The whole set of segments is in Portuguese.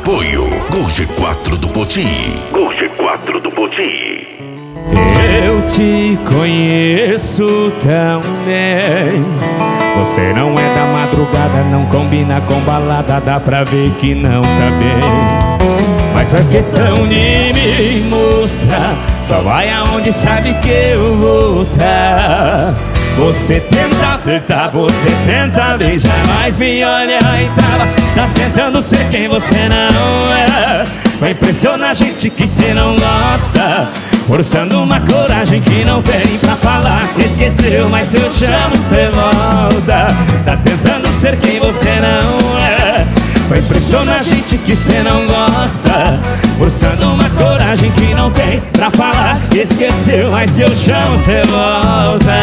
Apoio Gol G4 do Poti. Gol G4 do Poti. Eu te conheço tão bem. Você não é da madrugada, não combina com balada, dá pra ver que não tá bem. Mas faz questão de me mostrar, só vai aonde sabe que eu vou tá. Você tenta flertar, você tenta beijar, mas me olha e tá tentando ser quem você não é. Vai impressionar a gente que cê não gosta, forçando uma coragem que não tem pra falar. Esqueceu, mas se eu chamo cê volta. Tá tentando ser quem você não é. Vai impressionar a gente que cê não gosta, forçando uma coragem que não tem pra falar. Esqueceu, mas se eu chamo cê volta.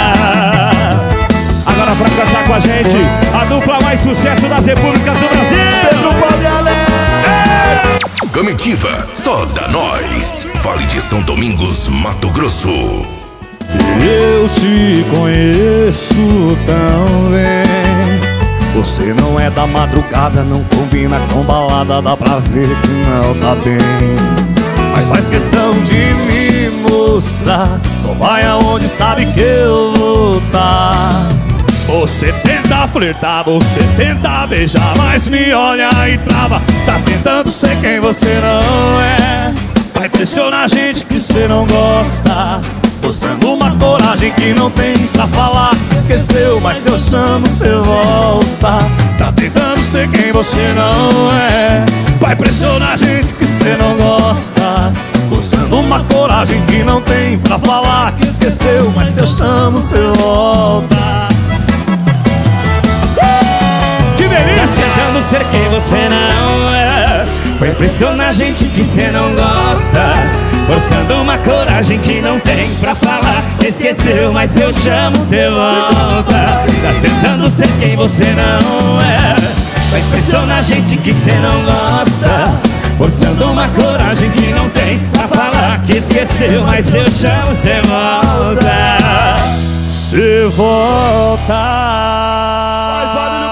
Agora pra cantar com a gente, a dupla mais sucesso das repúblicas do Brasil, Pedro Paulo e Alex. Comitiva, só da nós. Vale de São Domingos, Mato Grosso. Eu te conheço tão bem. Você não é da madrugada, não combina com balada, dá pra ver que não tá bem. Mas faz questão de me mostrar, só vai aonde sabe que eu vou tá. Você tenta flertar, você tenta beijar, mas me olha e trava. Tá tentando ser quem você não é. Vai pressionar a gente que cê não gosta, mostrando uma coragem que não tem pra falar. Esqueceu, mas se eu chamo cê volta. Tá tentando ser quem você não é. Vai pressionar a gente que cê não gosta, mostrando uma coragem que não tem pra falar. Que esqueceu, mas se eu chamo cê volta. Que delícia! Tá tentando ser quem você não é. Vai impressionar a gente que cê não gosta, forçando uma coragem que não tem pra falar. Esqueceu, mas se eu chamo cê volta. Tá tentando ser quem você não é. Vai impressionar a gente que cê não gosta, forçando uma coragem que não tem pra falar. Que esqueceu, mas se eu chamo cê volta. Cê volta. Mais barulho